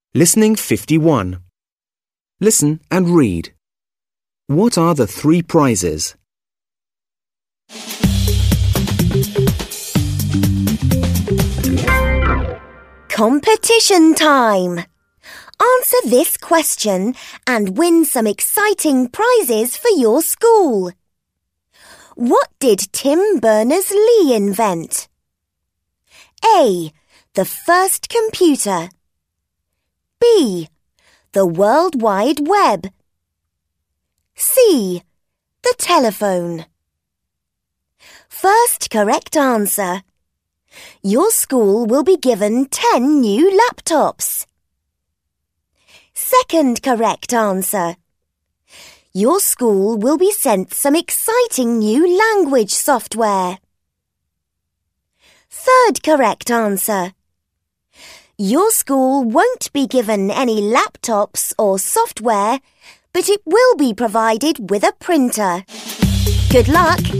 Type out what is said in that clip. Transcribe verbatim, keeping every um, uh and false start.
Listening fifty-one. Listen and read. What are the three prizes? Competition time! Answer this question and win some exciting prizes for your school. What did Tim Berners-Lee invent? A. The first computer. B. The World Wide Web. C. The telephone. First correct answer. Your school will be given ten new laptops. Second correct answer. Your school will be sent some exciting new language software. Third correct answer. Your school won't be given any laptops or software, but it will be provided with a printer. Good luck!